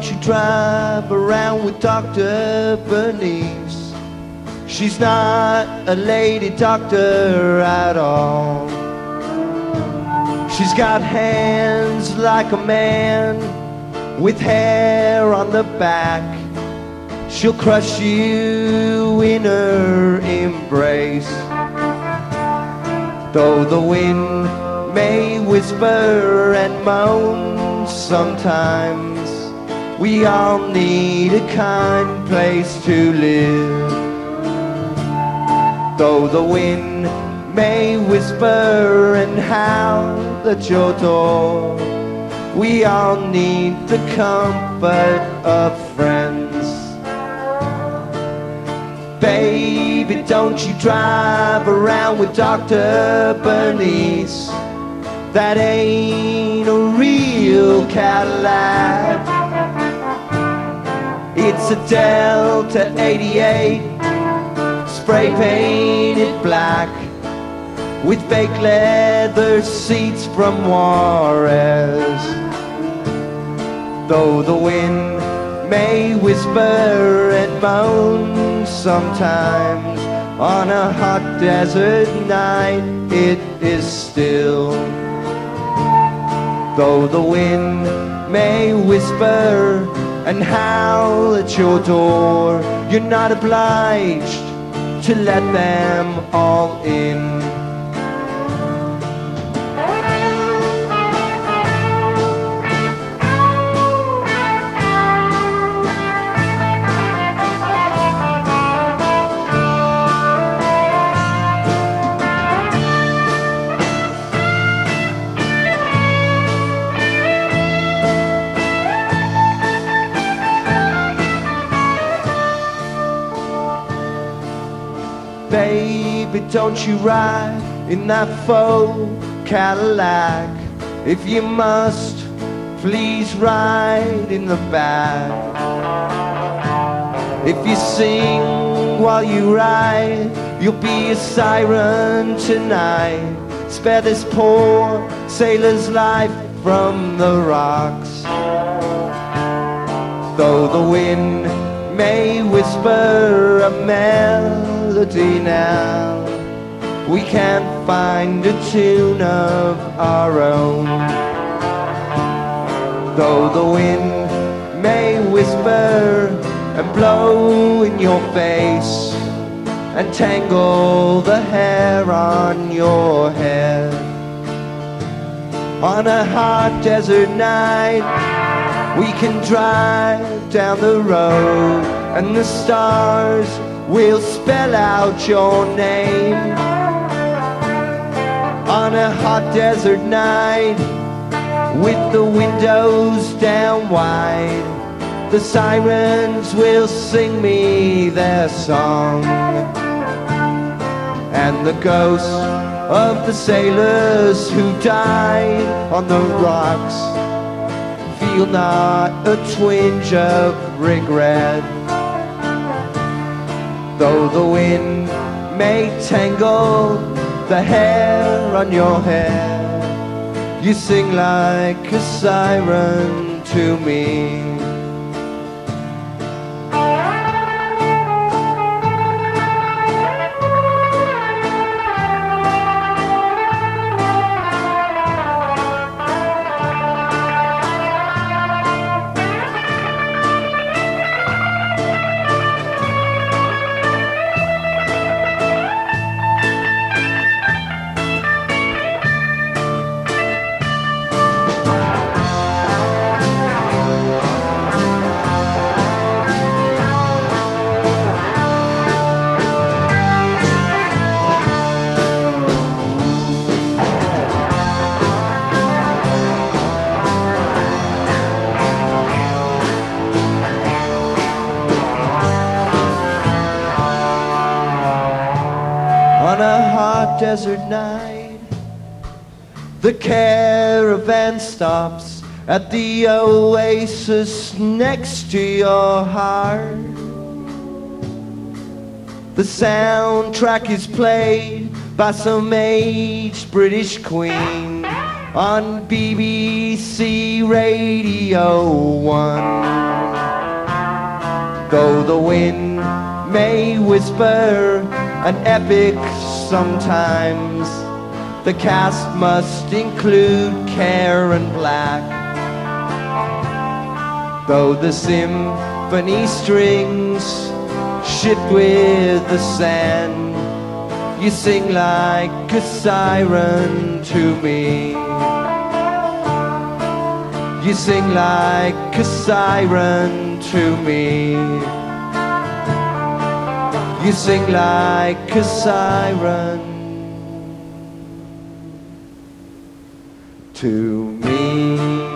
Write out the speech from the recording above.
don't you drive around with Dr. Bernice. She's not a lady doctor at all. She's got hands like a man with hair on the back. She'll crush you in her embrace. Though the wind may whisper and moan sometimes, we all need a kind place to live. Though the wind may whisper and howl at your door, we all need the comfort of friends. Baby, don't you drive around with Dr. Bernice. That ain't a real Cadillac. It's a Delta 88, spray painted black, with fake leather seats from Juarez. Though the wind may whisper and moan sometimes, on a hot desert night it is still. Though the wind may whisper and howl at your door, you're not obliged to let them all in. Baby, don't you ride in that faux Cadillac. If you must, please ride in the back. If you sing while you ride, you'll be a siren tonight. Spare this poor sailor's life from the rocks. Though the wind may whisper a melody now, we can't find a tune of our own. Though the wind may whisper and blow in your face and tangle the hair on your head, on a hot desert night we can drive down the road and the stars will spell out your name. On a hot desert night with the windows down wide, the sirens will sing me their song, and the ghosts of the sailors who died on the rocks feel not a twinge of regret. Though the wind may tangle the hair on your head, you sing like a siren to me. On a hot desert night, the caravan stops at the oasis next to your heart. The soundtrack is played by some aged British queen on BBC Radio 1. Though the wind may whisper an epic sometimes, the cast must include Care and Black. Though the symphony strings shift with the sand, you sing like a siren to me. You sing like a siren to me. You sing like a siren to me.